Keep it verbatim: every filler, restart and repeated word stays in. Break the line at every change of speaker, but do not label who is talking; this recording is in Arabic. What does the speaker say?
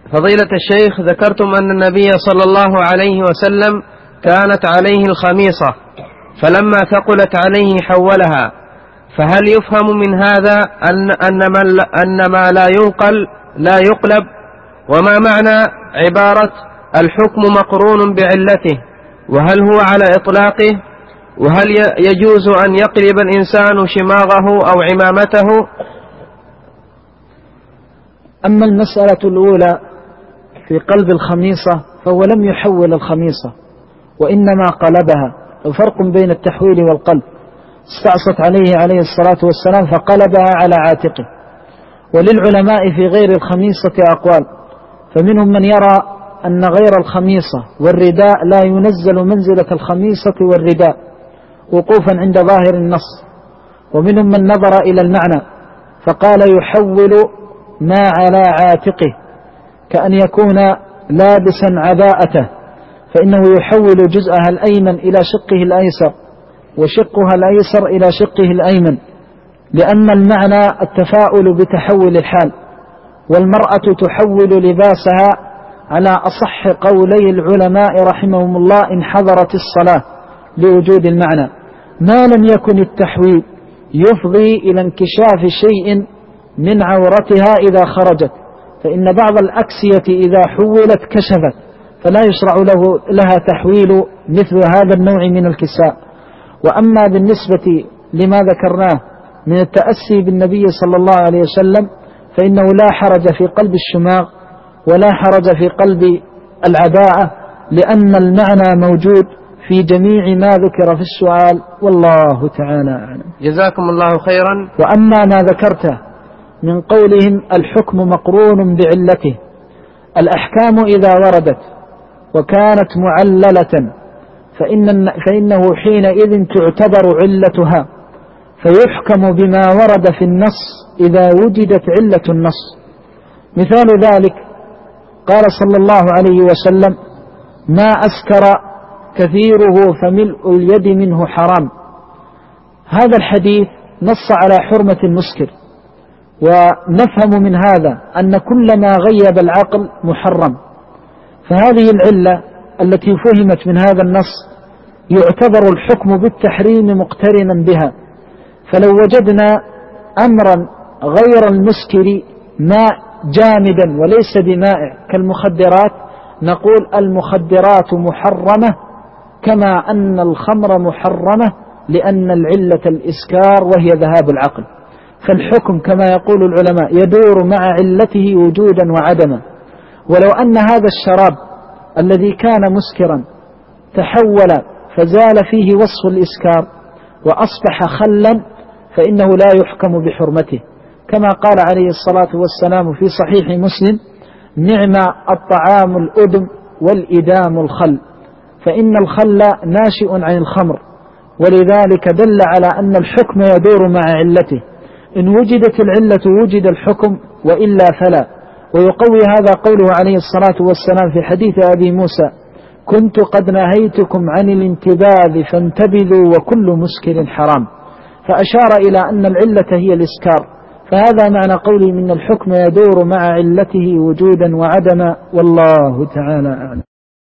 فضيلة الشيخ، ذكرتم أن النبي صلى الله عليه وسلم كانت عليه الخميصة فلما ثقلت عليه حولها، فهل يفهم من هذا أن, أن, من أن ما لا ينقل لا يقلب؟ وما معنى عبارة الحكم مقرون بعلته؟ وهل هو على إطلاقه؟ وهل يجوز أن يقلب الإنسان شماغه أو عمامته؟
أما المسألة الأولى في قلب الخميصة فهو لم يحول الخميصة وإنما قلبها، وفرق بين التحويل والقلب. استعصت عليه عليه الصلاة والسلام فقلبها على عاتقه. وللعلماء في غير الخميصة أقوال، فمنهم من يرى أن غير الخميصة والرداء لا ينزل منزلة الخميصة والرداء وقوفا عند ظاهر النص، ومنهم من نظر إلى المعنى فقال يحول ما على عاتقه كأن يكون لابسا عباءته، فإنه يحول جزءها الأيمن إلى شقه الأيسر وشقها الأيسر إلى شقه الأيمن، لأن المعنى التفاؤل بتحول الحال، والمرأة تحول لباسها على أصح قولي العلماء رحمهم الله إن حضرت الصلاة لوجود المعنى، ما لم يكن التحويل يفضي إلى انكشاف شيء من عورتها إذا خرجت، فإن بعض الأكسية إذا حولت كشفت، فلا يشرع له لها تحويل مثل هذا النوع من الكساء. وأما بالنسبة لما ذكرناه من التأسي بالنبي صلى الله عليه وسلم فإنه لا حرج في قلب الشماغ ولا حرج في قلب العباءة، لأن المعنى موجود في جميع ما ذكر في السؤال، والله تعالى أعلم.
جزاكم الله خيرا.
وأما ما ذكرته من قولهم الحكم مقرون بعلته، الأحكام إذا وردت وكانت معللة فإن فإنه حينئذ تعتبر علتها، فيحكم بما ورد في النص إذا وجدت علة النص. مثال ذلك قال صلى الله عليه وسلم ما أسكر كثيره فملء اليد منه حرام. هذا الحديث نص على حرمة المسكر، ونفهم من هذا أن كل ما غيب العقل محرم، فهذه العلة التي فهمت من هذا النص يعتبر الحكم بالتحريم مقترنا بها. فلو وجدنا أمرا غير المسكر ماء جامدا وليس بمائع كالمخدرات نقول المخدرات محرمة كما أن الخمر محرمة، لأن العلة الإسكار وهي ذهاب العقل. فالحكم كما يقول العلماء يدور مع علته وجودا وعدما. ولو أن هذا الشراب الذي كان مسكرا تحول فزال فيه وصف الإسكار وأصبح خلا فإنه لا يحكم بحرمته، كما قال عليه الصلاة والسلام في صحيح مسلم نعم الطعام الأدم والإدام الخل، فإن الخل ناشئ عن الخمر، ولذلك دل على أن الحكم يدور مع علته، إن وجدت العلة وجد الحكم وإلا فلا. ويقوي هذا قوله عليه الصلاة والسلام في حديث أبي موسى كنت قد نهيتكم عن الانتباذ فانتبذوا وكل مسكر حرام، فأشار إلى أن العلة هي الإسكار. فهذا معنى قولي من الحكم يدور مع علته وجودا وعدما، والله تعالى أعلم.